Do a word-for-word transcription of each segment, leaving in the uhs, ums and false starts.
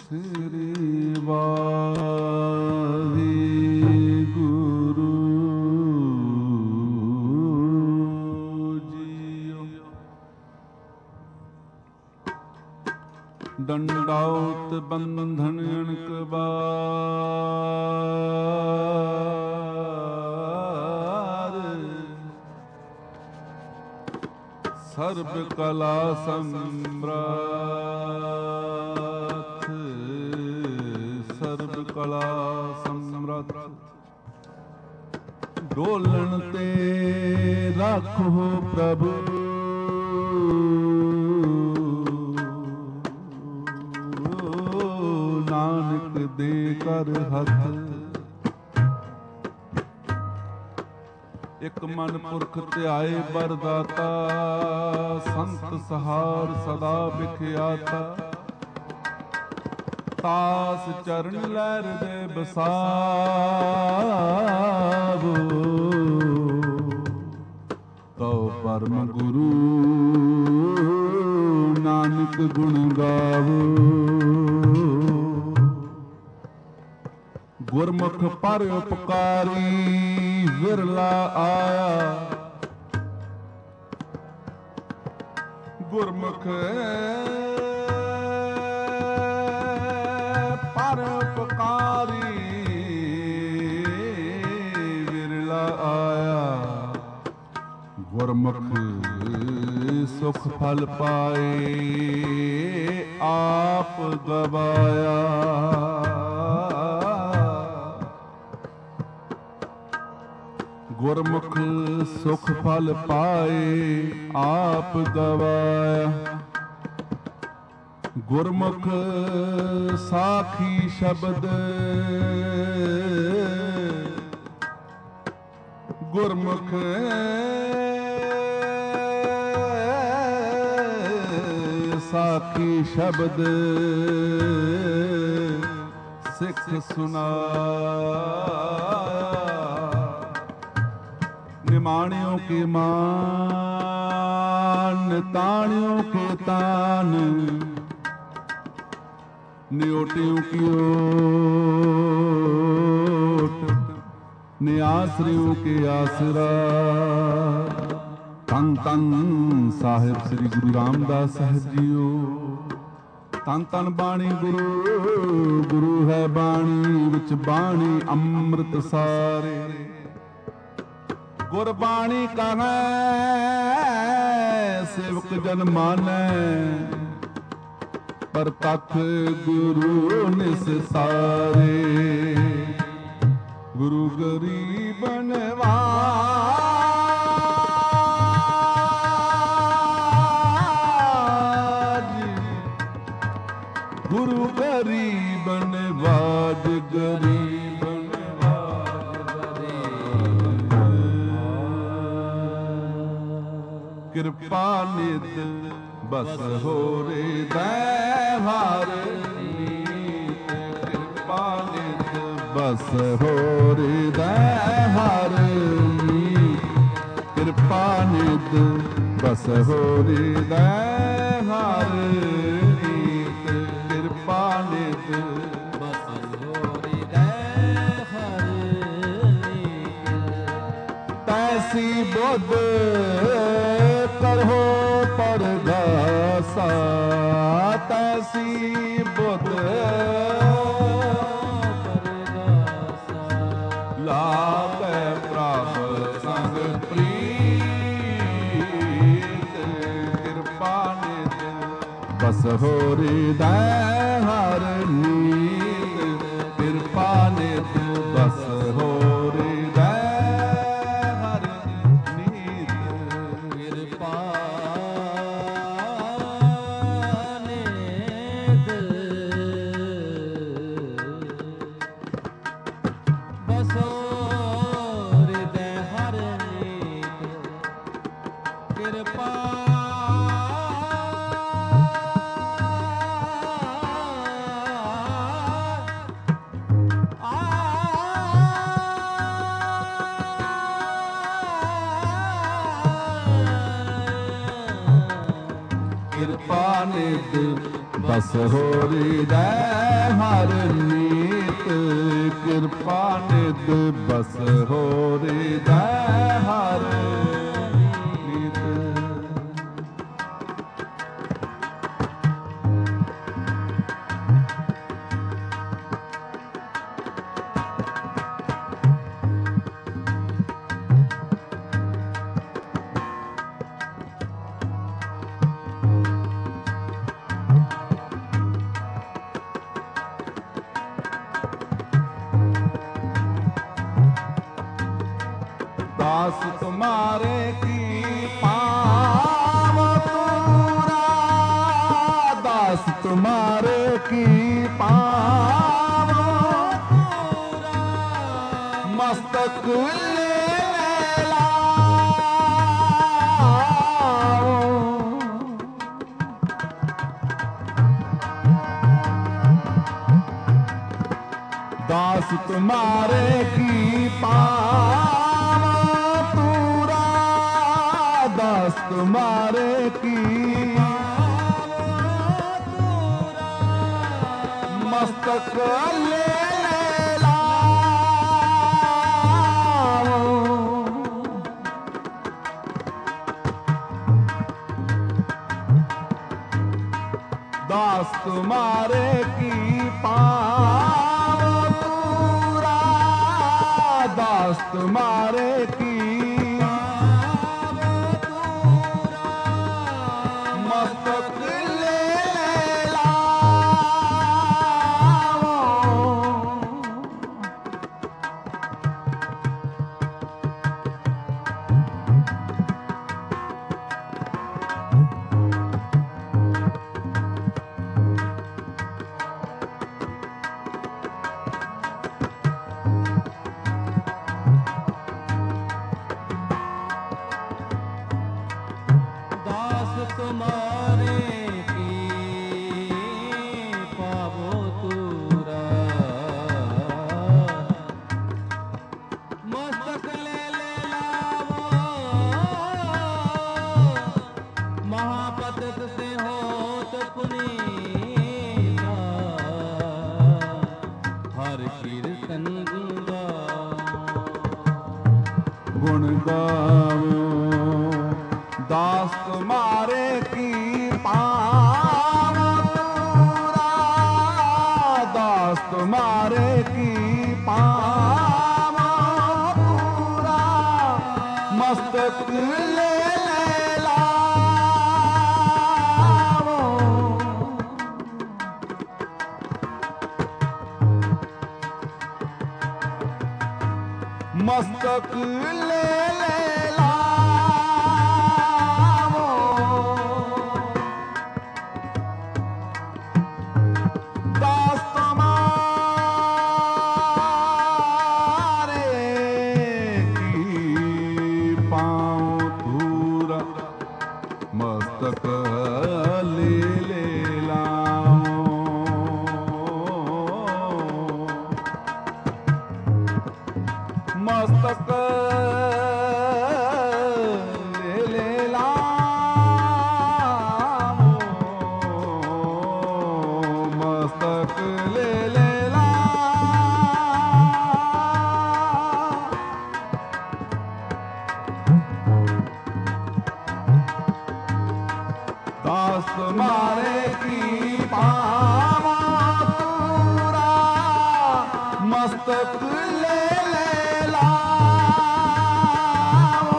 ਸ੍ਰੀ Waheguru JIO. ਡੰਡਾਉਤ ਬੰਧਨ ਅਣਕ ਬਾਰ, ਸਰਬ ਕਲਾ ਸਮਰਾਥ, ਸਰਬ ਕਲਾ ਸਮਰੱਥ। ਡੋਲਣ ਤੇ ਰੱਖੋ ਪ੍ਰਭੂ, ਨਾਨਕ ਦੇ ਕਰ ਹੱਥ। ਇਕ ਮਨ ਪੁਰਖ ਧਿਆਏ ਬਰਦਾਤਾ, ਸੰਤ ਸਹਾਰ ਸਦਾ ਵਿਖਿਆਤਾ। ਤਾਸ ਚਰਨ ਲਹਿਰ ਦੇ ਬਸਾਵੋ, ਕਉ ਪਰਮ ਗੁਰੂ ਨਾਨਕ ਗੁਣ ਗਾਵੋ। ਗੁਰਮੁਖ ਪਰ ਉਪਕਾਰੀ ਵਿਰਲਾ ਆਇਆ, ਗੁਰਮੁਖ ਪਰ ਉਪਕਾਰੀ ਵਿਰਲਾ ਆਇਆ। ਗੁਰਮੁਖ ਸੁਖ ਫਲ ਪਾਏ ਆਪ ਗਵਾਇਆ। ਗੁਰਮੁਖ ਸੁਖ ਫਲ ਪਾਏ ਆਪ ਗਵਾਇਆ। ਗੁਰਮੁਖ ਸਾਖੀ ਸ਼ਬਦ, ਗੁਰਮੁਖ ਸਾਖੀ ਸ਼ਬਦ ਸਿੱਖ ਸੁਨਾਇਆ। ਨਿਮਾਣਿਓ ਕੇ ਮਾਨ, ਤਾਣਿਓ ਕੇ ਤਾਨ, ਨਿਓਟਿਓ ਕੀ ਓਟ, ਨਿਆਸਰਿਓ ਕੇ ਆਸਰਾ। ਧੰਨ ਧੰਨ ਸਾਹਿਬ ਸ੍ਰੀ ਗੁਰੂ ਰਾਮਦਾਸ ਸਾਹਿਬ ਜੀਓ। ਧੰਨ ਧੰਨ ਬਾਣੀ ਗੁਰੂ, ਗੁਰੂ ਹੈ ਬਾਣੀ ਵਿੱਚ ਬਾਣੀ ਅੰਮ੍ਰਿਤ ਸਾਰੇ। ਗੁਰਬਾਣੀ ਕਹੈ ਸੇਵਕ ਜਨ ਮਾਨੈ, ਪ੍ਰਤੱਖ ਗੁਰੂ ਨਿਸਤਾਰੇ। ਗੁਰੂ ਗਰੀਬ ਨਿਵਾਜ, ਗੁਰੂ ਗਰੀਬ ਨਿਵਾਜ, ਗਰੀਬ ਕਿਰਪਾ ਨਿਤ ਬਸ ਹੋਰੇ ਦੈ ਹਰ ਨੀਤ। ਕਿਰਪਾ ਨਿਤ ਬਸ ਹੋਰੇ ਦੈ ਹਰ ਨੀਤ। ਕਿਰਪਾ ਨਿਤ ਬਸ ਹੋਰੇ ਦੈ ਹਰ ਨੀਤ। ਕਿਰਪਾ ਨਿਤ ਬਸ ਹੋਰੇ ਦੈ ਹਰ ਨੀਤ। ਤੈਸੀ ਬੁੱਧ ਕਰੋ ਪਰਗਾਸਾ, ਤੈਸੀ ਬੁੱਧ ਪਰਗਾਸਾ। ਲਾਭੈ ਪ੍ਰਭ ਸੰਗ ਪ੍ਰੀਤ। ਕਿਰਪਾ ਨਿਤ ਬਸ ਹੋਰੇ ਦੈ ਹਰ ਨੀਤ। ਕਿਰਪਾ ਨਿਤ ਬਸ ਹੋਰੇ ਦੈ ਹਰ ਨੀਤ। ਕਿਰਪਾ कृपा निध बस हो हृदय हर नीत। कृपा निध बस हो हृदय हर नीत। दास तुम्हारे की पाव तूरा, दास तुम्हारे की पाव तूरा, मस्तक ले लाओ। दास तुम्हारे की पाव दास तुम्हारे की मस्तक ले लाओ। दास तुम्हारे की पाव तूरा, दास तुम्हारे की गुण गावो। दास तुम्हारे की पाव तूरा, दास तुम्हारे की पाव तूरा, मस्तक ले लाओ। मस्तक ले मस्तक ले ले लाओ। मस्तक ले ले लाओ। मस्तक ले ले दास तुम्हारे की पाव तूरा, मस्तक ले ले लाओ।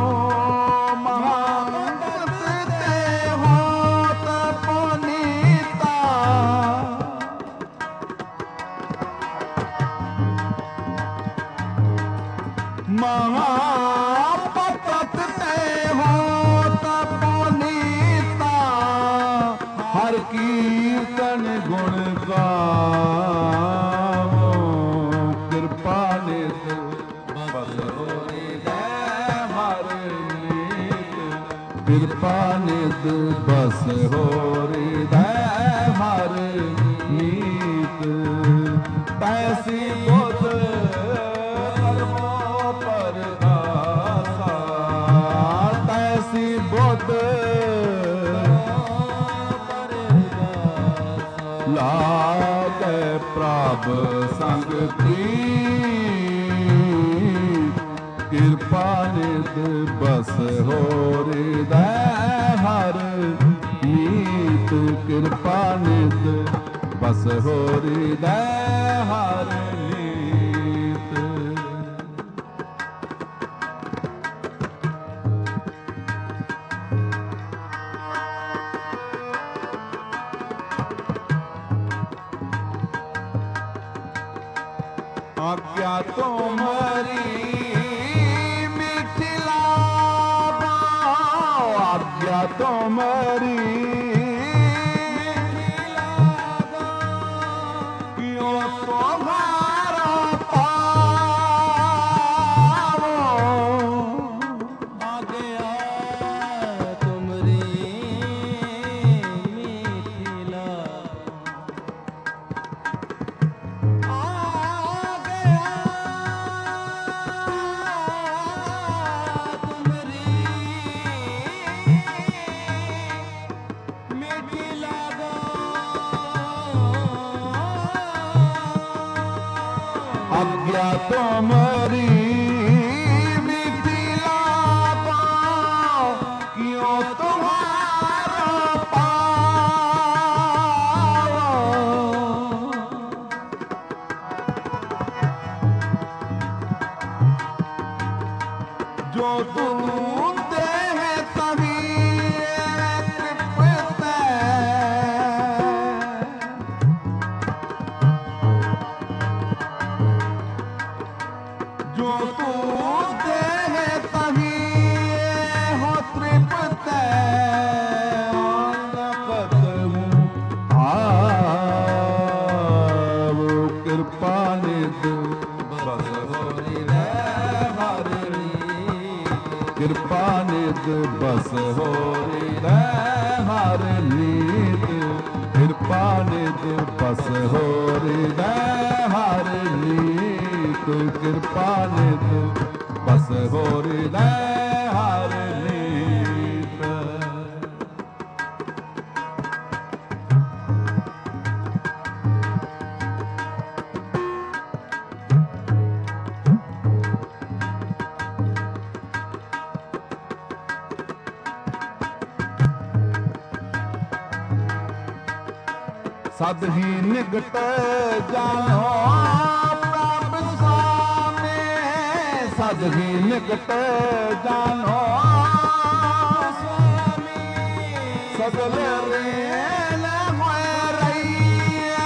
महामंगत ते होत पुनीता, महापतत ते होत पुनीता, हर कीर्तन गुण गावो। कृपा निध बस हो हृदय हर नीत। कृपा निध बस हो हृदय हर नीत। तैसी बुध कर्मों पर आसा, तैसी बुध ਪ੍ਰਭ ਸੰਗ ਪ੍ਰੀਤ ਕਿਰਪਾ ਨਿਧ ਬਸ ਹੋ ਹਿਰਦੈ ਹਰ ਨੀਤ ਕਿਰਪਾ ਨਿਧ ਬਸ ਹੋ ਹਿਰਦੈ ਹਰ ਨੀਤ। आज्ञा तुम्हारी मीठी लागा, आज्ञा तुम्हारी मीठी लागा, क्यों तुम्हारा पावो, आज्ञा तुम्हारी मीठी लागा। आज्ञा तुम्हारी मीठी लागा, क्यों तुम्हारा पावा, जो ढूंढते हैं तभी तृप्त, जो ढूंढते हैं तभी हो तृप्त, आओ कृपा निध बस हो हृदय हर नीत, कृपा निध बस हो हृदय हर नीत, कृपा निध बस हो हृदय हर नीत, कृपा निध बस हो हृदय हर नीत। सद ही निकट जानो प्रभ स्वामी, सद ही निकट जानो स्वामी, सगल रेल होए रहिए,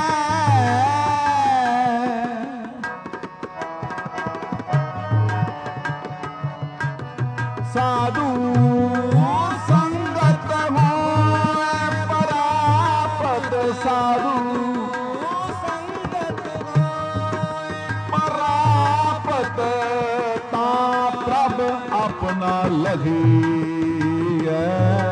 साधु संगत होए परापत, साधु संगत होए परापत, ता प्रभ अपना लगिए,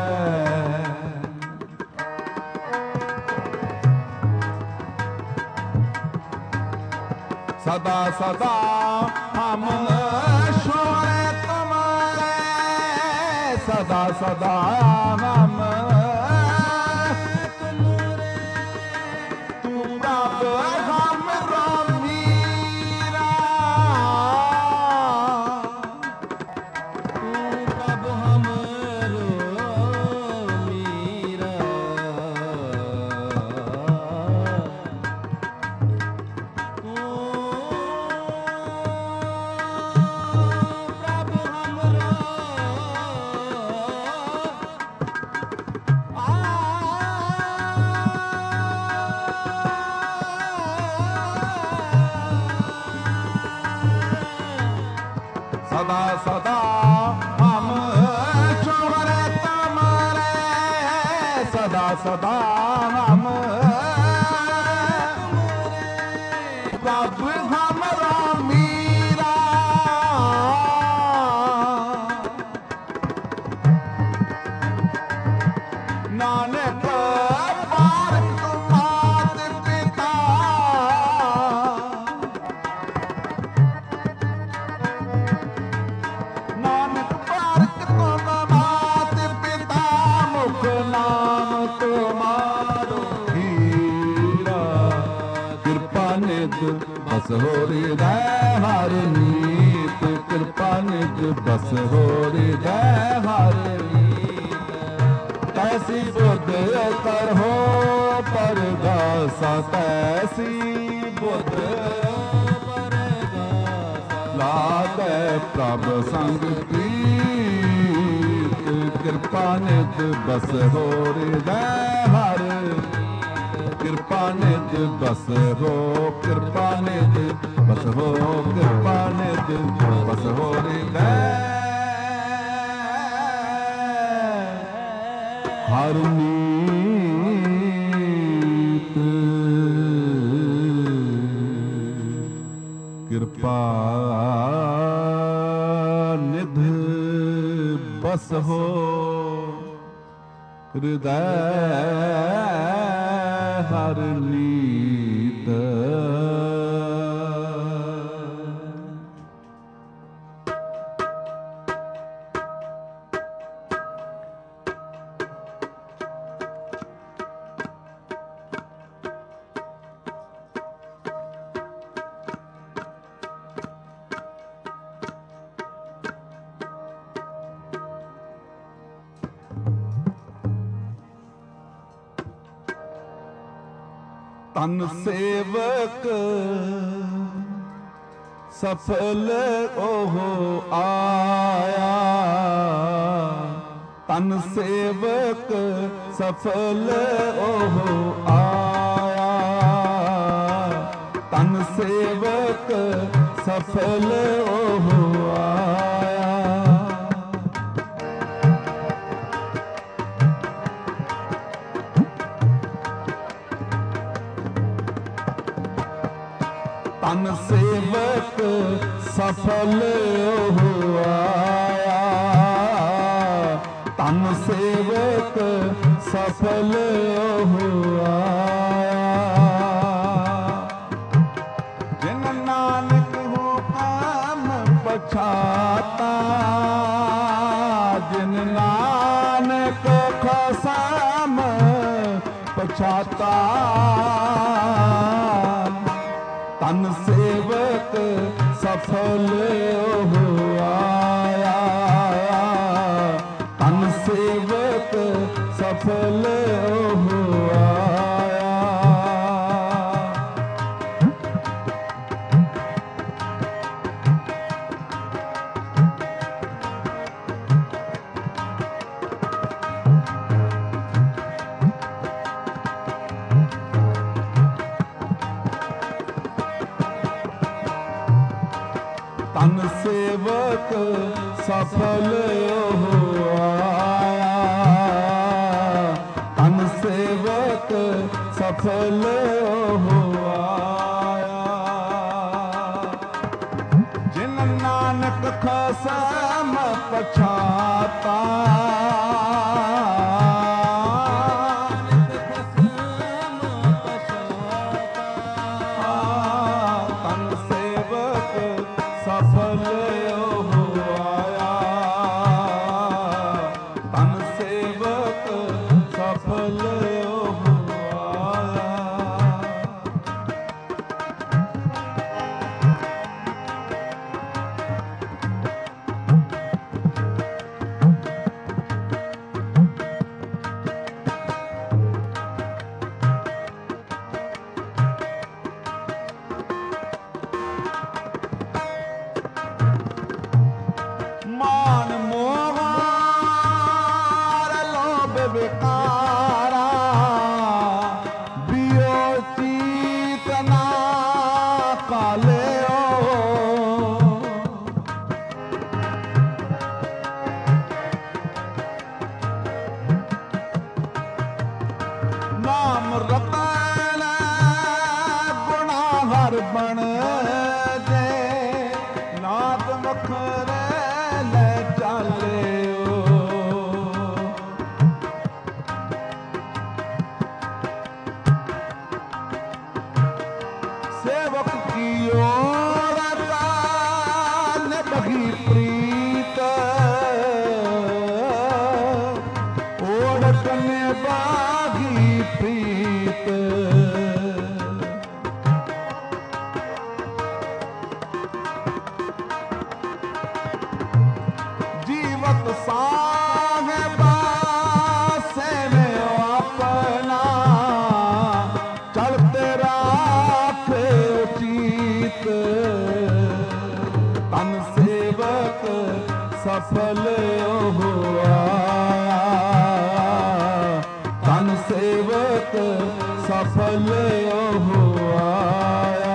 सदा सदा हम शोरे तुम्हारे, सदा सदा हम तुम्हारे, तू प्रभ हमरो मीरा, तू प्रभ हमरो मीरा, सदा सदा हम छोरे तुम्हारे, सदा सदा हम प्रभ हमरा मीरा, नानक पार मात पिता, नानक पार मात पिता, मुख नाम तुम्हारो हीरा, कृपा ਬਸ ਹੋ ਹਿਰਦੈ ਹਰ ਨੀਤ, ਕਿਰਪਾ ਨਿਜ ਬਸ ਹੋ ਹਿਰਦੈ ਹਰ ਨੀਤ। ਤੈਸੀ ਬੁੱਧ ਕਰਹੁ ਪਰਗਾਸਾ, ਤੈਸੀ ਬੁੱਧ ਲਾਗੈ ਪ੍ਰਭ ਸੰਗ ਪ੍ਰੀਤ, ਕਿਰਪਾ ਨਿਜ ਬਸ ਹੋ ਹਿਰਦੈ ਹਰ, ਕਿਰਪਾ ਨਿਜ ਬਸ ਹੋ, ਕਿਰਪਾ ਨਿਜ ਬਸ ਹੋ, ਕਿਰਪਾ ਨਿਜ ਬਸ ਹੋ ਹਿਰਦੈ ਹਰ ਨੀਤ। ਕਿਰਪਾ ਨਿਧ ਬਸ ਹੋ ਹਿਰਦੈ ਹਰ ਨੀਤ। ਤਨ ਸੇਵਕ ਸਫਲ ਉਹ ਆਇਆ, ਤਨ ਸੇਵਕ ਸਫਲ ਉਹ ਆਇਆ, ਤਨ ਸੇਵਕ ਸਫਲ ਉਹ ਆਇਆ। ਤਨ ਸੇਵਕ ਸਫਲ ਉਹ ਆਇਆ, ਤਨ ਸੇਵਕ ਸਫਲ ਉਹ ਆਇਆ। ਜਿਨ ਨਾਨਕ ਹੁਕਮ ਪਛਾਤਾ, ਜਿਨ ਨਾਨਕ ਖਸਮ ਪਛਾਤਾ, ਤਨ ਸੇਵਕ ਸਫਲ ਉਹ ਆਇਆ, ਤਨ ਸੇਵਕ ਸਫਲ ਉਹ ਆਇਆ। ਤਨ ਸੇਵਕ ਸਫਲ ਉਹ ਆਇਆ, ਤਨ ਸੇਵਕ ਸਫਲ ਉਹ ਆਇਆ। ਜਿਨ ਨਾਨਕ ਖਸਮ ਪਛਾਤਾ, ਸਫਲ ਉਹ ਆਇਆ, ਤਨ ਸੇਵਕ ਸਫਲ ਉਹ ਆਇਆ। ਮਾਨ ਮੋਹ ਲੋਭ ਵਿਕਾਰਾ, ਬਿਓ ਚੀਤ ਨਾ ਕਾਲਿਓ। ਨਾਮ ਰਤਨ ਗੁਣਾ ਹਰ ਬਣ ਜੇ, ਨਾਦ ਮੁਖ ਲੈ ਚਾਲਿਓ। ਸੇਵਕ ਕੀਓ ਰਤਨ ਬਗੀ ਪ੍ਰੀਤ, ਓੜਕ ਨੇ ਬਾਗੀ ਪ੍ਰੀਤ। सफल ओहो आया।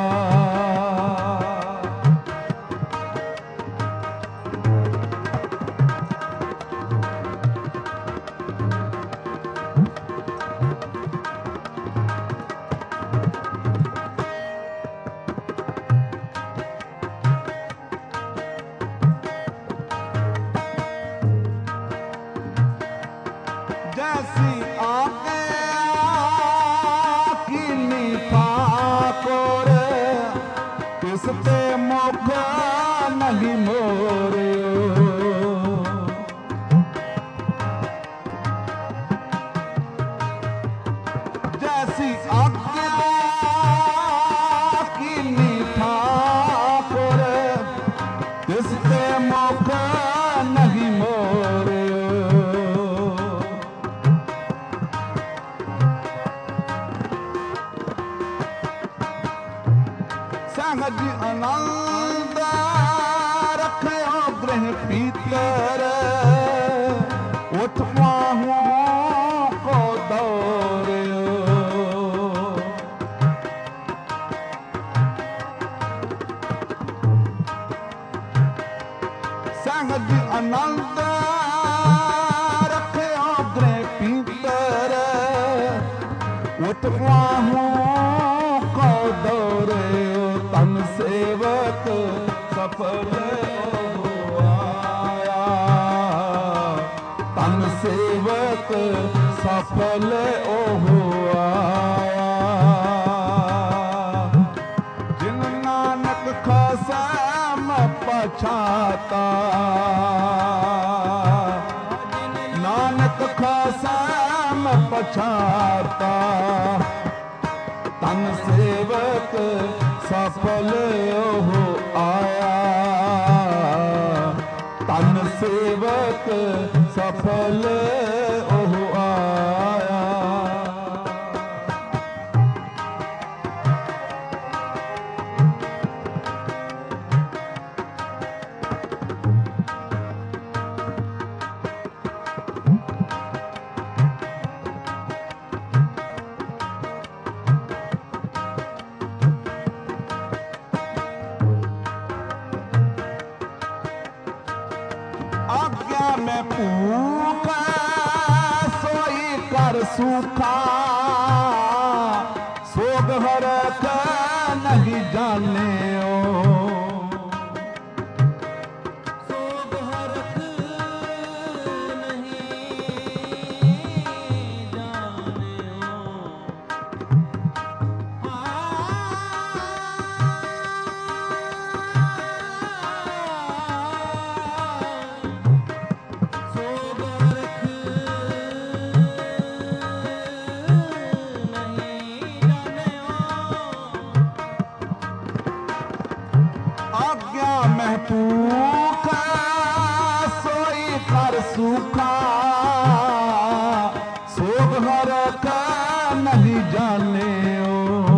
जैसी आके कीनी ठाकुर किसते मुख नहीं मोरे। जैसी आके कीनी ठाकुर किसते मुख नहीं मोरे। सहज आनंद रखयो ग्रह भीतर उठ पाहू को दौड़ो। सहज आनंद रखयो ग्रह भीतर उठ पाहू को दौड़े। तन सेवक सफल ओहो आया। तन सेवक सफल ओहो आया। जिन नानक खसम पछाता। नानक खसम पछाता। तन सेवक सफल ओहो आया। तन सेवक सफल ओहो आया। आज्ञा में पूखा सोई कर सूखा। सोग हरक नहीं जाने ओ। सोग हरक नहीं जाने ओ। आज्ञा में पूखा सोई कर सूखा। सोग हरक नहीं जाने ओ।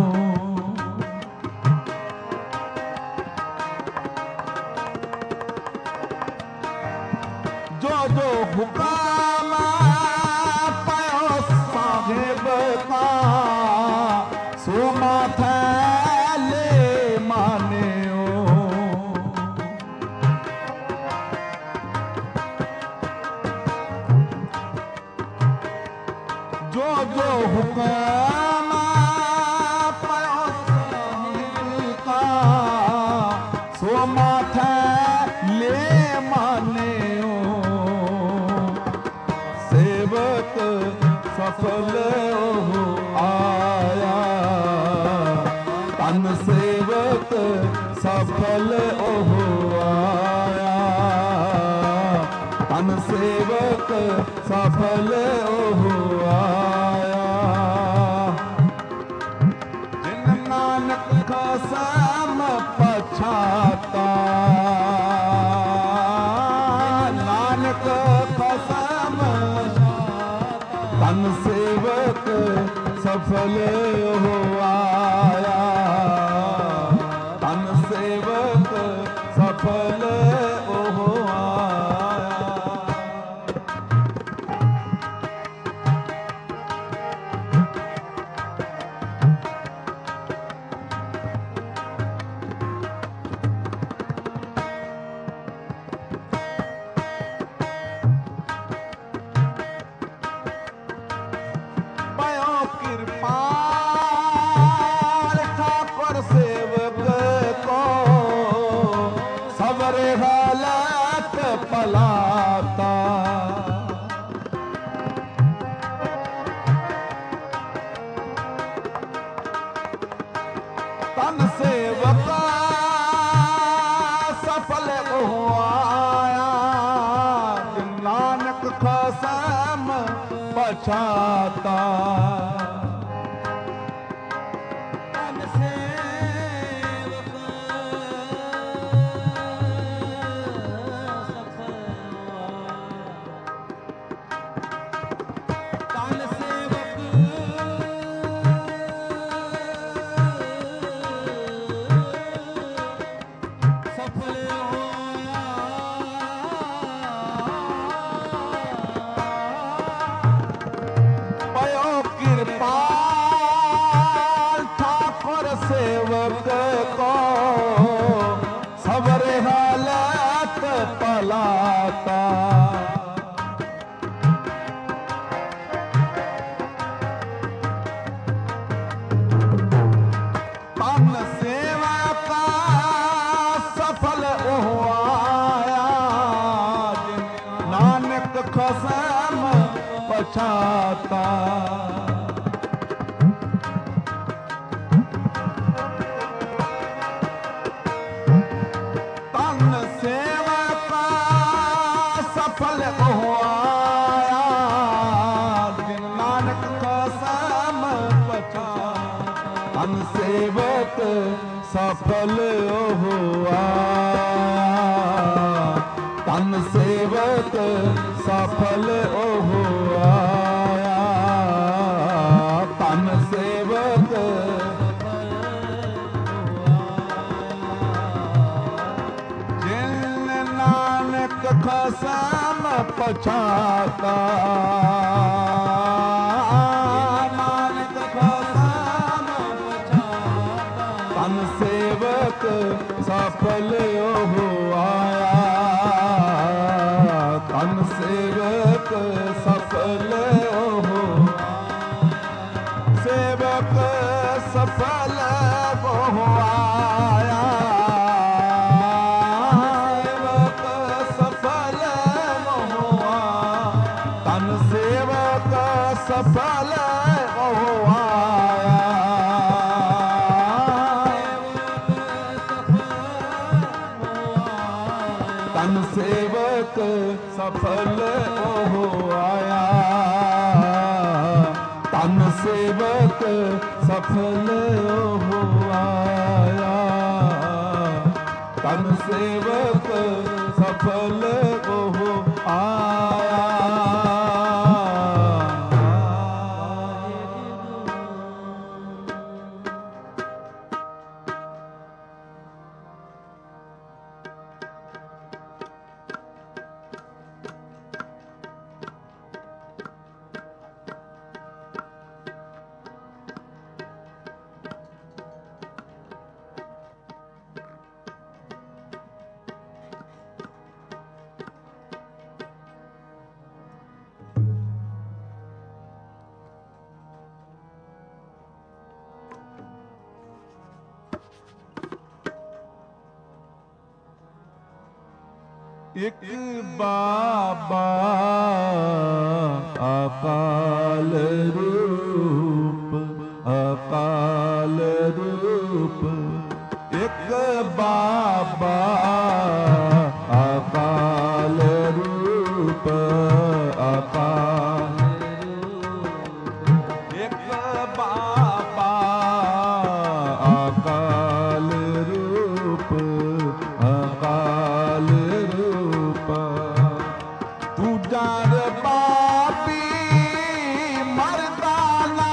जो जो हुकाम पायो साहेब का सो माथे ले माने ओ। जो जो हुकाम पायो साहेब का सो माथे ले माने ओ। सेवक सफल ओहो आया। तन सेवक सफल ओहो आया। तन सेवक सफल ओहो आया। जिन नानक खसम पछाता। नानक खसम तन सेवक सफल हो आया। तन सेवक सफल हो आया। ਤਨ ਸੇਵਕ ਸਫਲ ਹੋਇਆ, ਨਾਨਕ ਖਸਮ ਪਛਾਤਾ। ਤਨ ਸੇਵਕ ਸਫਲ ਤਨ ਸੇਵਕ ਸਫਲ ਹੋਇਆ। ਪਇਓ ਕਿਰਪਾਲ ਠਾਕੁਰ ਸੇਵਕ ਕੋ, ਸਬਰ ਹਾਲਤ ਪਲਾਤਾ। ਤਨ ਸੇਵਕ ਸਫਲ ਹੋਇਆ, ਨਾਨਕ ਖਸਮ ਪਛਾਤਾ। ਤਨ ਸੇਵਕ ਸਫਲ ਹੋਇਆ, ਨਾਨਕ ਖਸਮ ਪਛਾਤਾ। ਤਨ ਸੇਵਕ ਸਫਲ ਹੋਇਆ, ਤਨ ਸੇਵਕ ਸਫਲ ਹੋਇਆ, ਤਨ ਸੇਵਕ ਜਿਨ ਨਾਨਕ ਖਸਮ ਪਛਾਤਾ। ਨਾਨਕ ਖਸਮ ਪਛਾਤਾ, ਤਨ ਸੇਵਕ ਸਫਲ ਹੋਇਆ, ਤਨ ਸੇਵਕ ਸਫਲ ਹੋ। ਸੇਵਕ ਸਫਲ ਹੋਇਆ, ਸੇਵਕ ਸਫਲ ਹੋਆ, ਤਨ ਸੇਵਕ ਸਫਲ ਹੋਇਆ। ਤਨ ਸੇਵਕ ਸਫਲ ਹੋਇਆ, ਤਨ ਸੇਵਕ ਸਫਲ ਹੋਇਆ, ਤਨ ਸੇਵਕ ਸਫਲ ਹੋਇਆ। ਇੱਕ ਬਾਬਾ ਅਕਾਲ ਰੂਪ, ਅਕਾਲ ਰੂਪ, ਇੱਕ ਬਾਬਾ ਅਕਾਲ ਰੂਪ, ਅਕਾਲ ਰੂਪ, ਇੱਕ ਬਾਬਾ ਅਕਾਲ ਰੂਪ, ਅਕਾਲ ਰੂਪ। ਦੂਜਾ ਬਾਬੀ ਮਰਦਾਨਾ,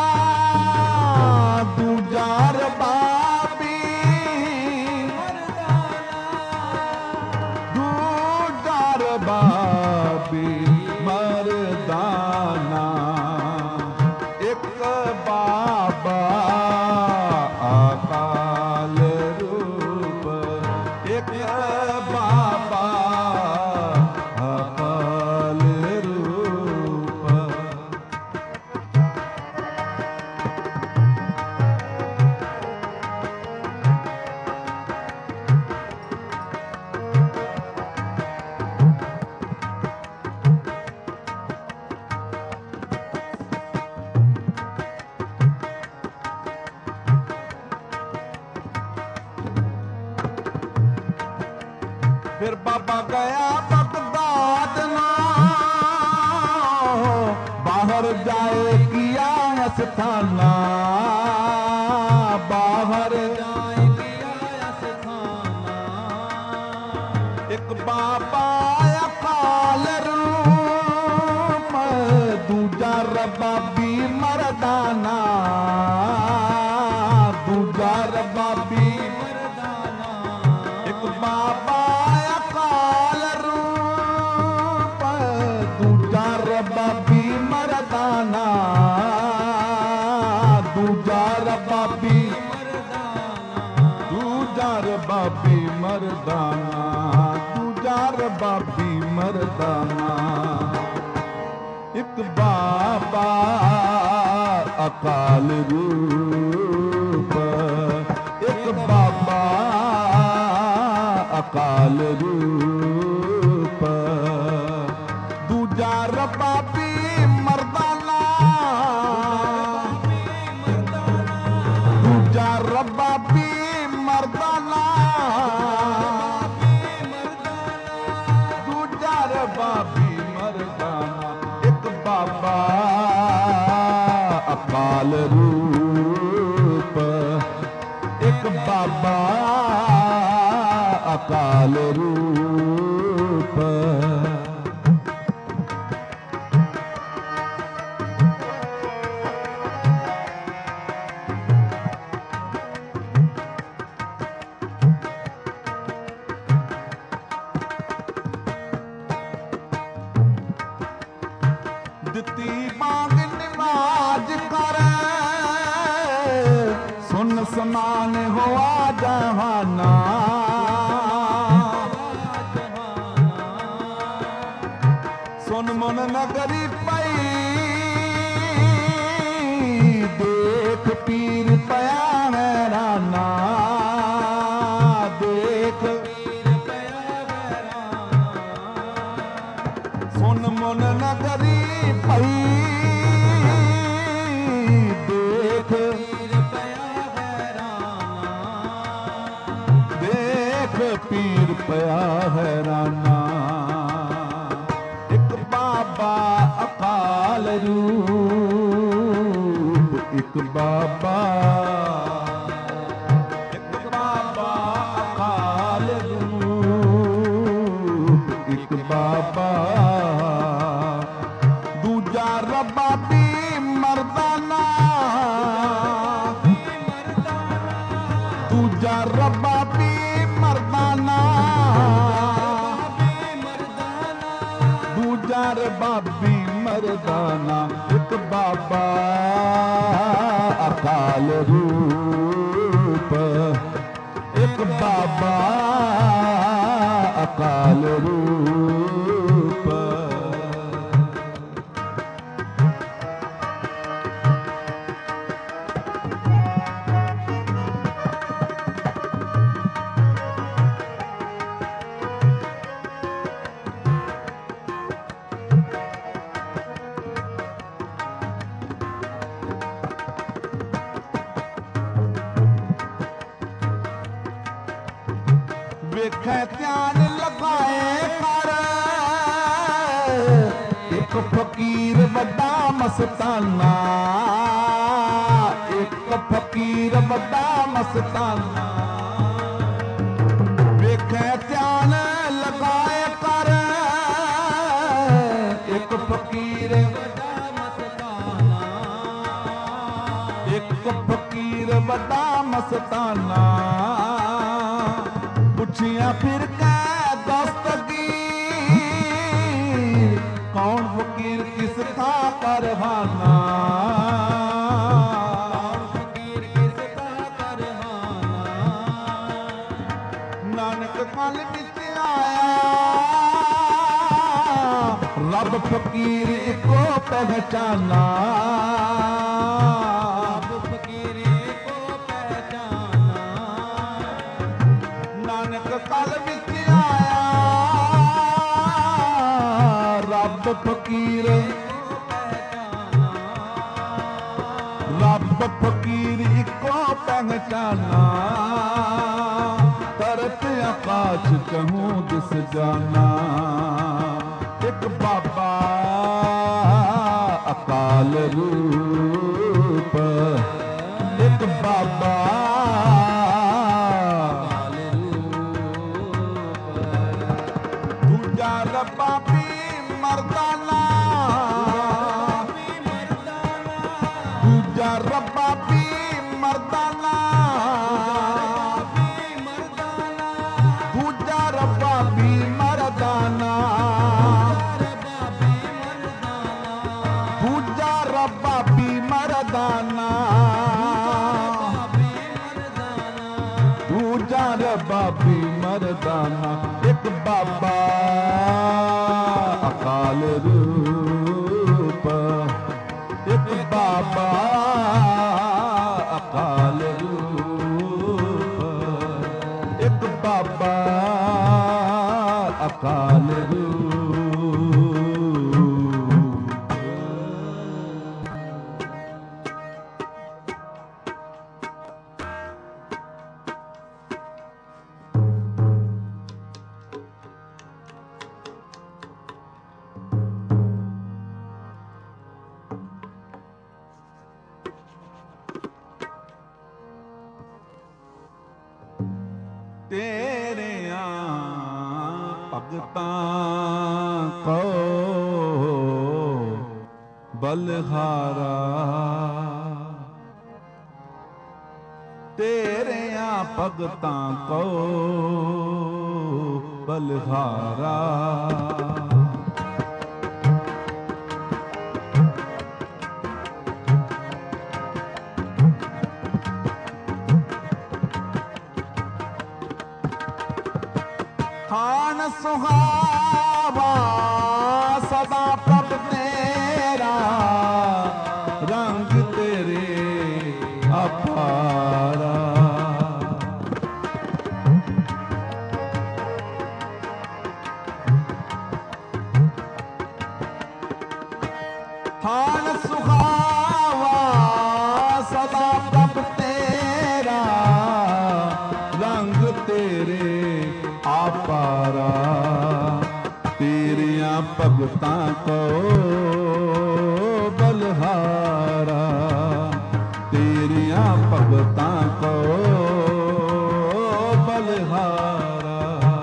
ਦੂਜਾ ਬਾਬੀ ਦੂਜਾ ਬਾਬੀ ਮਰਦਾਨਾ, ਇੱਕ ਬਾ ਫਿਰ ਬਾਬਾ ਗਿਆ ਬਗਦਾਦ ਨਾ ਬਾਹਰ ਜਾਏ ਕੀਆ ਅਸਥਾਨਾ ਬਾਹਰ ਜਾਏ ਕੀਆ ਅਸਥਾਨਾ ਇੱਕ ਬਾਬਾ ਅਕਾਲ ਰੂਪ ਦੂਜਾ ਰਬਾਬੀ ਮਰਦਾਨਾ ਦੂਜਾ ਰਬਾਬੀ ਮਰਦਾਨਾ ਇੱਕ ਬਾਬਾ ਅਕਾਲ ਰੂਪ ਦੂਜਾ ਰਬਾਬੀ ਮਰਦਾਨਾ ਦੂਜਾ ਰਬਾਬੀ ਦੂਜਾ ਰਬਾਬੀ ਮਰਦਾਨਾ ਦੂਜਾ ਰਬਾਬੀ ਮਰਦਾਨਾ ਇੱਕ ਬਾਬਾ ਅਕਾਲ ਰੂਪ ਇੱਕ ਬਾਬਾ ਅਕਾਲ ਰੂਪ ਦੂਜਾ ਰਬਾਬੀ ਮਰਦਾਨਾ ਦੂਜਾ ਰਬਾਬੀ ਮਰਦਾਨਾ ਦੂਜਾ ਰਬਾਬੀ ਮਰਦਾਨਾ ਇੱਕ ਬਾਬਾ ਅਕਾਲ ਰੂਪ ਇੱਕ ਬਾਬਾ ਅਕਾਲ ਰੂਪ ਦਿੱਤੀ ਮੰਗ ਨਿਵਾਜ ਕਰ ਸੁਨ ਸਮਾਨ ਹੋਆ ਜਹਾਨਾ ਸੁਨ ਮਨ ਨਗਰੀ ਪਈ ਦੇਖ ਪੀਰ ਪਿਆ ਹੈਰਾਨਾ ਦੇਖ ਸੁਨ ਮਨ ਨਗਰੀ ਪਈ ਦੇਖ ਦੇਖ ਪੀਰ ਪਿਆ ਹੈਰਾਨਾ ਇੱਕ ਬਾਬਾ ਅਕਾਲ ਰੂਪ ਇੱਕ ਬਾਬਾ ਇੱਕ ਬਾਬਾ ਅਕਾਲ ਰੂਪ ਇੱਕ ਬਾਬਾ ਦੂਜਾ ਰਬਾਬੀ ਮਰਦਾਨਾ ਦੂਜਾ ਰਬਾਬੀ ਮਰਦਾਨਾ ਦੂਜਾ ਰਬਾਬੀ ਮਰਦਾਨਾ ਇੱਕ ਬਾਬਾ ਅਕਾਲ ਰੂਪ ਇੱਕ ਬਾਬਾ ਅਕਾਲ ਰੂਪ ਵੇਖੈ ਧਿਆਨ ਲਗਾਏ ਕਰ ਇੱਕ ਫਕੀਰ ਵੱਡਾ ਮਸਤਾਨਾ ਇੱਕ ਫਕੀਰ ਵੱਡਾ ਮਸਤਾਨਾ ਵੇਖੈ ਧਿਆਨ ਲਗਾਏ ਕਰ ਇੱਕ ਫਕੀਰ ਵੱਡਾ ਮਸਤਾਨਾ ਇੱਕ ਫਕੀਰ ਵੱਡਾ ਮਸਤਾਨਾ ਪੁੱਛਿਆ ਫਿਰ ਕੈ ਦਸਤਗੀਰ ਕੌਣ ਫਕੀਰ ਕਿਸ ਥਾਂ ਕਰਹਾਨਾ ਫਕੀਰ ਕਿਸ ਦਾ ਕਰਹਾਨਾ ਨਾਨਕ ਕਲ ਵਿੱਚ ਆਇਆ ਰੱਬ ਫਕੀਰ ਇੱਕੋ ਪਹਿਚਾਨਾ ਰੱਬ ਫਕੀਰ ਕੋ ਪਹਿਚਾਨਾ ਨਾਨਕ ਕਲ ਵਿੱਚ ਆਇਆ ਰੱਬ ਫਕੀਰ ਰੱਬ ਫਕੀਰ ਇੱਕੋ ਪਹਿਚਾਨਾ ਤਰਤ ਅਕਾਲ ਸਾਚ ਕਹੂੰ ਦਿਸ ਜਾਨਾ। ਇੱਕ ਬਾਬਾ ਅਕਾਲ ਰੂਪ, ਇੱਕ ਬਾਬਾ ਅਕਾਲ ਰੂਪ। ਦੂਜਾ ਰੱਬਾ ਵੀ ਮਰਦਾਨਾ, ਦੂਜਾ ਰੱਬਾ ਵੀ ਮਰਦਾਨਾ, ਦੂਜਾ ਰੱਬਾ ਵੀ ਮਰਦਾਨਾ, ਦੂਜਾ ਰੱਬਾ ਵੀ ਮਰਦਾਨਾ, ਦੂਜਾ ਰੱਬਾ ਵੀ ਮਰਦਾਨਾ। ਇੱਕ ਬਾਬਾ ਅਕਾਲ ਰੂਪ, ਇੱਕ ਬਾਬਾ ਅਕਾਲ ਰੂਪ, ਇੱਕ ਬਾਬਾ ਅਕਾਲ ਰੂਪ। ਤੇਰਿਆਂ ਭਗਤਾਂ ਕੋ ਬਲਹਾਰਾ, ਤੇਰਿਆਂ ਭਗਤਾਂ ਕੋ ਬਲਹਾਰਾ। ਖਾਨ ਸੁਹਾਵਾ ਸਦਾ ਪ੍ਰਭ ਤੇਰਾ, ਰੰਗ ਤੇਰੇ ਅਪਾਰਾ। ਖਾਨ ਸੁਹਾਵਾ ਸਦਾ ਪ੍ਰਭ ਤੇਰਾ, ਰੰਗ ਤੇਰੇ ਆਪਾਰਾ। ਤੇਰਿਆਂ ਭਗਤਾਂ ਕੋ ਬਲਹਾਰਾ, ਤੇਰਿਆਂ ਭਗਤਾਂ ਕੋ ਬਲਹਾਰਾ।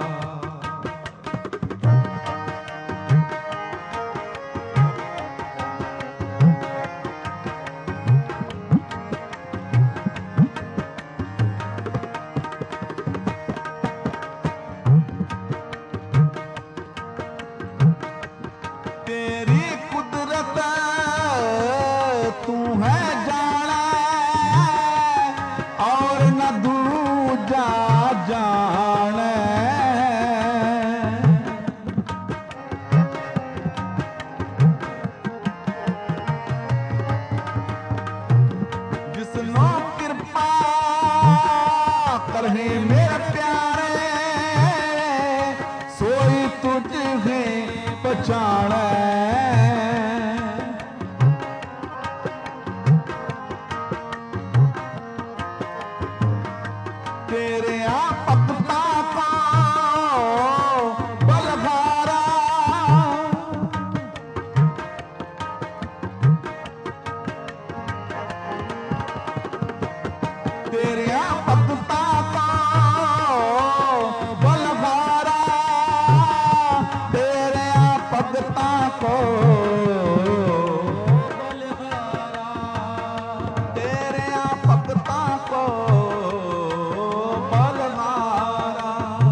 तेरी कुदरत तू है जाना, और न दूजा जाने। जिसनो कृपा करहे मेरे प्यारे, सोई तुझे पहचाने। तेरे भगतां को बलहारा, तेरे भगतां को बलहारा, तेरे भगतां को ਬਲਹਾਰਾ। तेरे भगतां को बलहारा।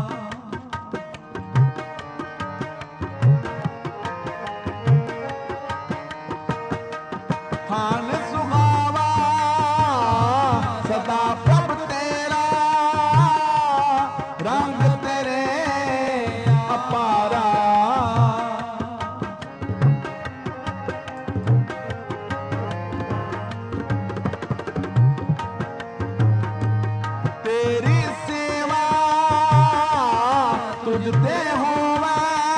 खान सुहावा सदा प्रभ तेरा, रंग तेरे अपारा। तेरी सेवा तुझते होवे,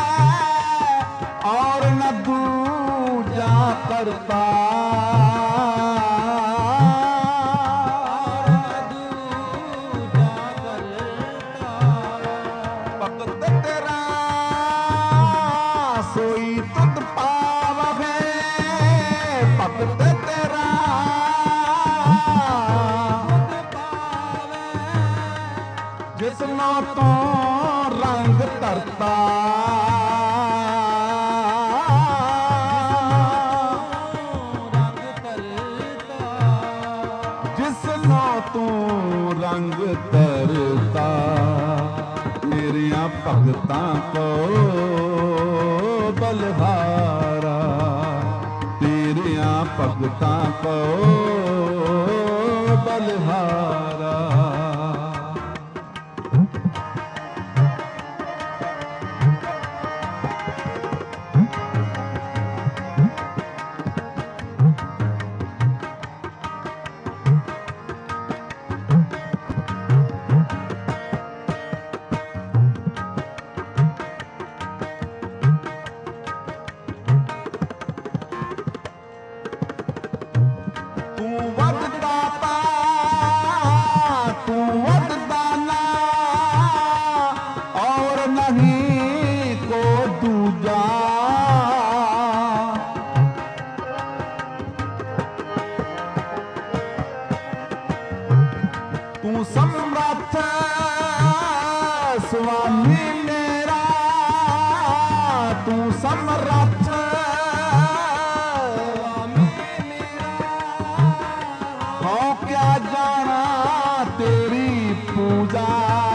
और न दूजा करता। ਤੂੰ ਰੰਗ ਤਰਤਾ ਮੇਰੀਆਂ ਭਗਤਾਂ ਕੋ ਬਲਹਾਰਾ ਤੇਰੀਆਂ ਭਗਤਾਂ ਕੋ ਬਲਹਾਰਾ ਤੂੰ ਸਮਰੱਥ ਸੁਆਮੀ ਮੇਰਾ ਤੂੰ ਸਮਰੱਥ ਸੁਆਮੀ ਮੇਰਾ ਹੋ ਕਿਆ ਜਾਣਾ ਤੇਰੀ ਪੂਜਾ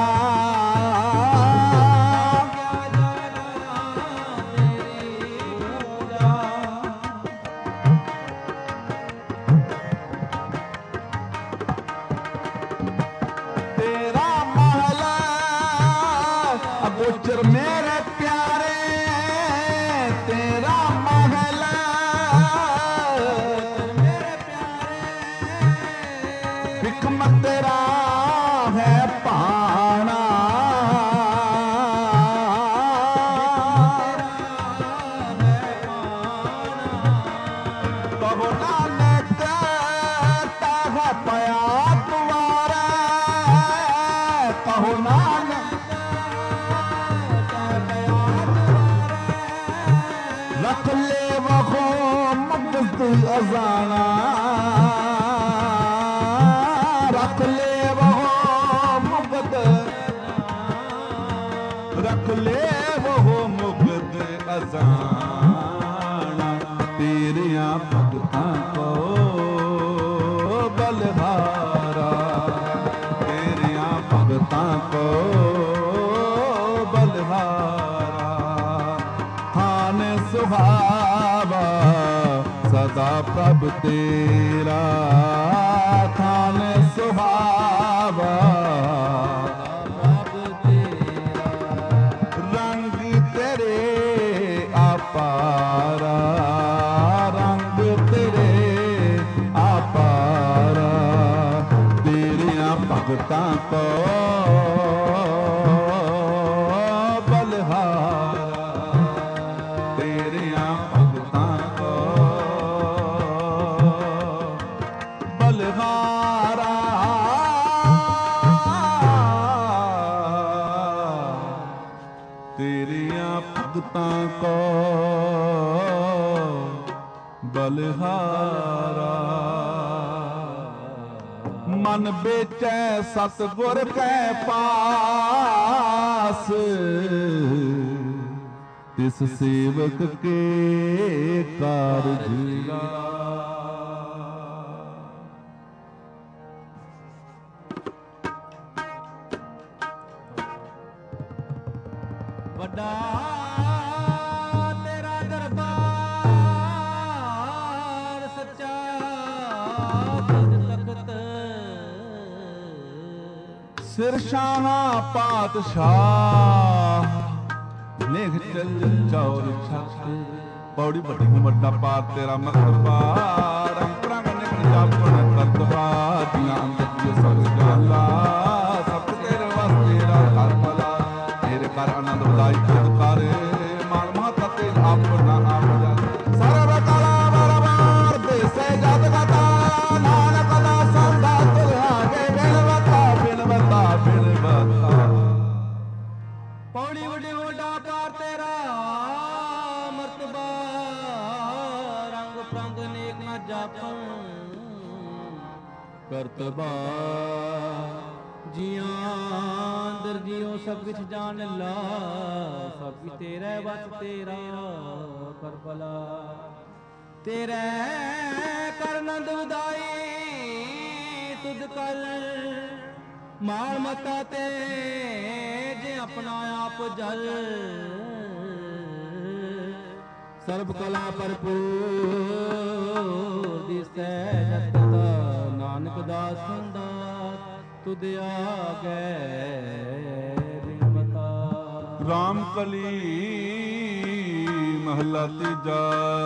गोचर मेरे प्यारे तेरा महल मेरे प्यारे हिकमत तेरा है पाना कहो नानक ताहा पया तुम्हारा कहो नानक रख ले वो मुक्त अजाना रख ले वो मुक्त रख ले वो मुक्त अजाना तेरिया भगतां को बलहारा तेरिया भगतां को बलहारा थान सुहावा सदा प्रभ तेरा थान सुहावा प्रभ तेरा रंग तेरे अपारा रंग तेरे अपारा तेरिया भगतां को तेरिया भगतां को बलहारा मन बेचै सतगुर कै पास तिस सेवक के कारज ਵੱਡਾ ਤੇਰਾ ਦਰਬਾਰ ਸੱਚਾ ਤੁਝ ਤਖਤ ਸਿਰ ਸ਼ਾਨਾ ਪਾਤਸ਼ਾਹ ਲੇਖ ਚੱਲ ਚੌਰ ਛੱਕ ਪੌੜੀ ਵੱਡੀ ਵੱਡਾ ਪਾਰ ਤੇਰਾ ਮਰਤਬਾ ਰੰਗ ਪ੍ਰੰਗ ਨੇ ਪੰਜਾਬ ਕੋਣ ਕਰਤਬਾ ਦੀਆਂ ਅੰਦਰ ਜੋ ਸਭ ਜਾਲਾ ਸਭ ਤੇਰੇ ਵਾਸਤੇ ਰਾ ਹਰ ਭਲਾ ਤੇਰੇ ਕਰ ਆਨੰਦ ਵਧਾਈ ਖੁਦ ਕਰ ਮਾਨ ਮਹਤ ਤੇ ਆਪਣਾ ਆਪ ਜਾ ਸਰਬ ਕਲਾ ਬਰਬਾਰ ਦੇ ਸੇ ਜਦ ਗਤਾ ਨਾਨਕ ਦਾ ਸੰਦਾ ਤੁਲਾ ਕੇ ਬਿਨਵਤਾ ਬਿਨਵਤਾ ਬਿਨਵਤਾ ਪੌੜੀ ਵੱਡੀ ਵੱਡਾ ਪਾਰ ਤੇਰਾ ਮਰਤਬਾ ਰੰਗ ਪ੍ਰੰਗ ਨੇਕ ਨਾ ਜਾਪਨ ਕਰਤਬਾ ਜੀਆਂ ਅੰਦਰ ਜਿਉ ਸਭ ਕੁਛ ਜਾਣ ਲਾ ਸਭ ਕੁਛ ਤੇਰਾ ਵਸ ਤੇਰਾ ਕਰ ਭਲਾ ਤੇਰੇ ਕਰ ਨੰਦ ਵਧਾਈ ਤੁਧ ਕਲ ਮਾਲ ਮਤਾ ਤੇ ਜੇ ਆਪਣਾ ਆਪ ਜਲ ਸਰਬ ਕਲਾ ਭਰਪੂਰ ਦਿਸੈ ਜਤਤਾ ਨਾਨਕ ਦਾਸ ਸੰਦਾਸ ਤੁਧ ਆਗੈ ਬਿਨਵਤਾ। ਰਾਮ ਕਲੀ ਮਹਲਾ ਤੀਜਾ।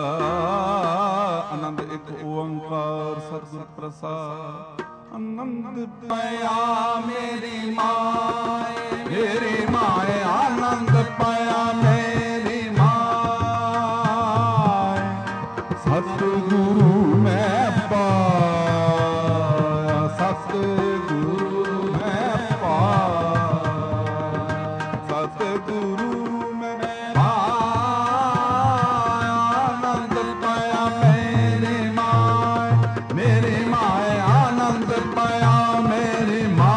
ਆਨੰਦ ਇੱਕ ਓੰਕਾਰ ਸਤਿਗੁਰ ਪ੍ਰਸਾਦ। ਆਨੰਦ ਪਿਆ ਮੇਰੀ ਮਾਏ ਮੇਰੀ ਮਾਏ ਆਨੰਦ ਪਿਆ ਮੇਰੀ ਮਾਏ ਸਤਿਗੁਰੂ ਮੈਂ ਪਾਇਆ ਸਤਿਗੁਰੂ ਮੈਂ ਪਾਇਆ ਸਤਿਗੁਰੂ ਮੈਂ ਪਾਇਆ ਆਨੰਦ ਪਿਆ ਮੇਰੀ ਮਾਏ ਮੇਰੀ ਮਾਏ ਆਨੰਦ ਪਿਆ ਮੇਰੀ ਮਾਏ।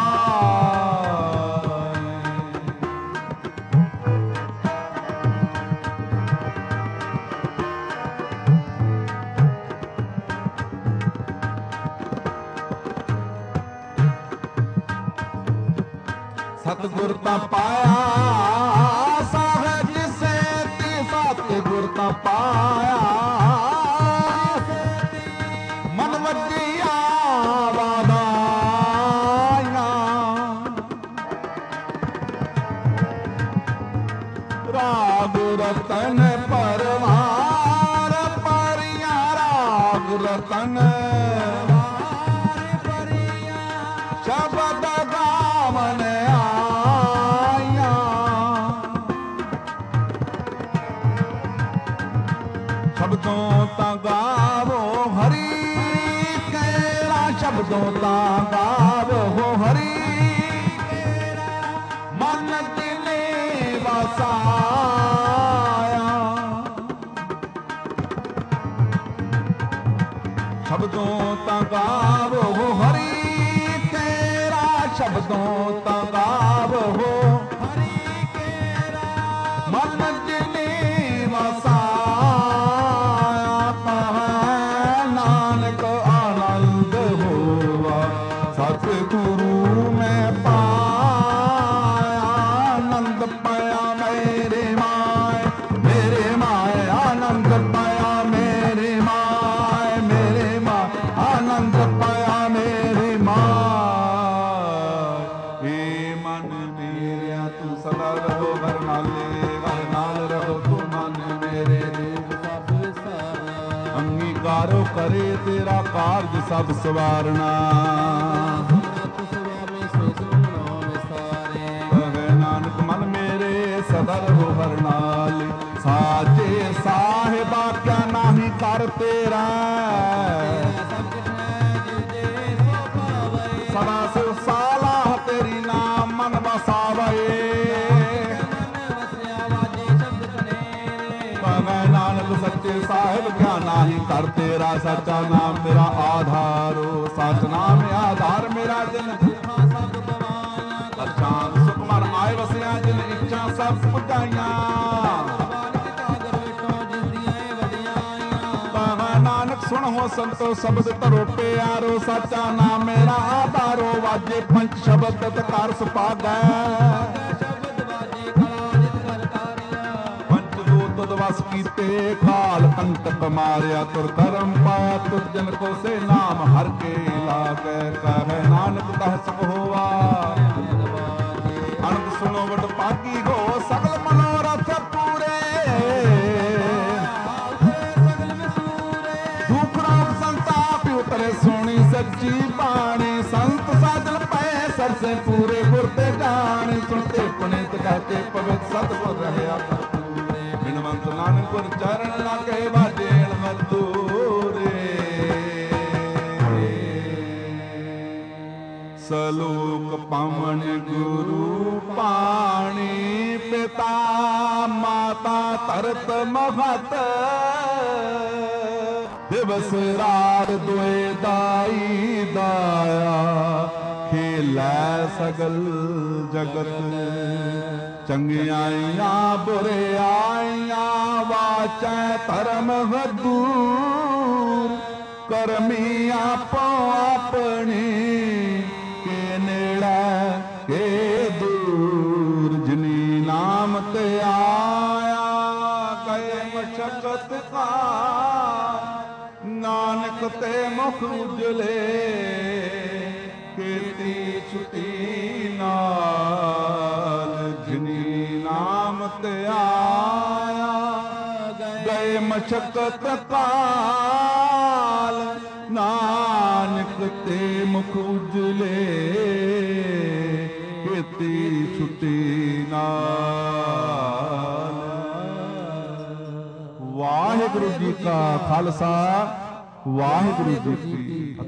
ਸਤਿਗੁਰ ਤਾਂ ਪਾਇਆ ਸਾਹਿਬ ਸੇਤੀ ਸਤਿਗੁਰ ਤਾਂ ਪਾਇਆ ਮਨ ਵੱਜੀਆਂ ਵਾਦਾਈਆਂ ਰਾਗ ਰਤਨ ਪਰਵਾਰ ਪਰਿਆ ਰਾਗ ਰਤਨ ਸ਼ਬਦ ਗਾਵਨ ਆਇਆ ਸ਼ਬਦੋਂ ਤਾਂ ਗਾਵੋ ਹਰੀ ਕੇਰਾ ਸ਼ਬਦੋਂ ਤਾਂ ਗਾਵੋ ਹਰੀ ਕੇਰਾ ਮਨ ਦਿਨੇ ਵਸਾਇਆ ਸ਼ਬਦੋਂ ਤਾਂ ਗਾਵੋ ਹਰੀ ਸ਼ਬਦੋਂ ਤਾਂ ਗਾਵੋ ਹਰੀ ਕੇਰਾ ਮਨ ਜਿਨੇ ਵਸਾਇਆ ਕਹੈ ਨਾਨਕ ਆਨੰਦ ਹੋਵਾ ਸਤਿਗੁਰੂ ਮੈਂ ਪਾਇਆ ਆਨੰਦ ਪਾਇਆ ਮੇਰੇ ਮਾਏ ਮੇਰੇ ਮਾਏ ਆਨੰਦ ਪਾਇਆ ਮੇਰੇ ਮਾਏ ਮੇਰੇ ਮਾਏ ਆਨੰਦ ਪਾਇਆ ਮੇਰੇ ਮਾਏ। ਸਦਾ ਰਹੋ ਹਰ ਨਾਲੇ ਹਰ ਨਾਲ ਰਹੋ ਤੂੰ ਮਨ ਮੇਰੇ ਰੂਪ ਸਭ ਵਿਸਾਰਨਾ ਅੰਗੀਕਾਰੋ ਕਰੇ ਤੇਰਾ ਕਾਰਜ ਸਭ ਸਵਾਰਨਾ ਕਹੇ ਨਾਨਕ ਮਨ ਮੇਰੇ ਸਦਾ ਰਹੋ ਹਰ ਨਾਲ ਸਾਚੇ ਸਾਹਿਬਾ ਕਿਆ ਨਾਹੀ ਕਰ ਤੇਰਾ ਸਦਾ ਸਿਰ ਸਾਲਾਹ ਤੇਰੀ ਨਾਮ ਮਨ ਵਸਾਵੇ ਨਾਨਕ ਸੱਚੇ ਸਾਹਿਬ ਕਿਆ ਨਾਹੀ ਕਰ ਤੇਰਾ ਸੱਚਾ ਨਾਮ ਮੇਰਾ ਆਧਾਰੋ ਸੱਚ ਨਾਮ ਆਧਾਰ ਮੇਰਾ ਦਿਨ ਅਰਸ਼ਾਨ ਸੁਖਮਨ ਆਏ ਵਸਿਆ ਜਿਨ ਇੱਛਾ ਸਭ ਪੁਜਾਈਆਂ ਨਾਨਕ ਸੁਣੋ ਸੰਤੋ ਸ਼ਬਦ ਧਰੋ ਪਿਆਰੋ ਸੱਚਾ ਨਾਮ ਮੇਰਾ ਆਧਾਰੋ ਵਾਜੇ ਪੰਜ ਸ਼ਬਦ ਤਕਾਰ ਸੁਪਾਗੈ ਵਸ ਕੀਤੇ ਕਾਲ ਕੰਟਕ ਮਾਰਿਆ ਤੁਰ ਧਰਮ ਪਾਇਆ ਤੁਰ ਜਨ ਕੋ ਸੇ ਨਾਮ ਹਰ ਕੇ ਲਾਗੈ ਕਹੈ ਨਾਨਕ ਤਹ ਸਭ ਹੋਆ ਅਨੰਦ ਸੁਣੋ ਵਡ ਭਾਗੀ ਹੋ ਸਗਲ ਮਨੋਰਥ ਪੂਰੇ ਦੁਖ ਰਾਮ ਸੰਤਾਪ ਉਤਰੇ ਸੋਣੀ ਸੱਚੀ ਬਾਣੀ ਸੰਤ ਸਾਜਲ ਪੈ ਸਰਸੇ ਪੂਰੇ ਗੁਰ ਤੇ ਜਾਣੇ ਸੁਣਤੇ ਪੁਨੀਤ ਕਹਤੇ ਪਵਿੱਤ ਸਤਿਗੁਰ ਰਹਿਆ ਬਿਨਵੰਤ ਨਾਨਕ ਗੁਰ ਚਰਨ ਲਾਗੇ ਬਾਜੇਲ ਮਧੂਰੇ ਸਲੋਕ ਪਾਵਨ ਗੁਰੂ ਪਾਣੀ ਪਿਤਾ ਮਾਤਾ ਧਰਤ ਮਹਤ ਦਿਵਸ ਰਾਤ ਦੁਇ ਦਾਈ ਦਾਇਆ ਖੇਲੈ ਸਗਲ ਜਗਤ ਚੰਗਿਆਈਆਂ ਬੁਰਿਆਈਆਂ ਵਾਚੈ ਧਰਮ ਹਦੂਰ ਕਰਮੀ ਆਪੋ ਆਪਣੀ ਤੇ ਮੁਖ ਉਜਲੇ, ਕੀਤੀ ਛੁਟੀ ਨਾਲ ਜਿਨੀ ਨਾਮ ਤੇ ਆਇਆ, ਗਏ ਮਸ਼ਕਤ ਕਾਲ ਨਾਨਕ ਤੇ ਮੁਖ ਉਜਲੇ, ਕੀਤੀ ਛੁਟੀ ਨਾਲ। ਵਾਹਿਗੁਰੂ ਜੀ ਕਾ ਖਾਲਸਾ, ਵਾਹਿਗੁਰੂ ਜੀ ਕੀ ਫਤਿਹ।